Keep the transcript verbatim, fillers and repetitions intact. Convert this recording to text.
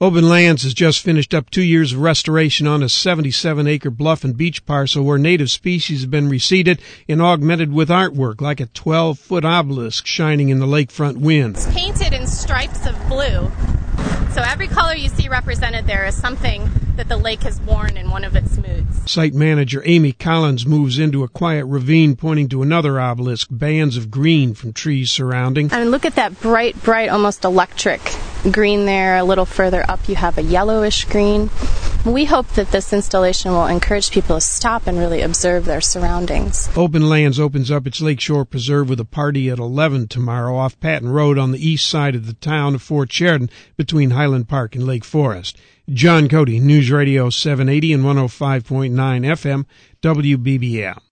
Open Lands has just finished up two years of restoration on a seventy-seven acre bluff and beach parcel where native species have been reseeded and augmented with artwork like a twelve foot obelisk shining in the lakefront wind. It's painted in stripes of blue, so every color you see represented there is something that the lake has worn in one of its moods. Site manager Amy Collins moves into a quiet ravine pointing to another obelisk, bands of green from trees surrounding. I mean, look at that bright, bright, almost electric green there. A little further up you have a yellowish green. We hope that this installation will encourage people to stop and really observe their surroundings. Open Lands opens up its Lakeshore Preserve with a party at eleven tomorrow off Patton Road on the east side of the town of Fort Sheridan between Highland Park and Lake Forest. John Cody, News Radio seven eighty and one oh five point nine F M, W B B M.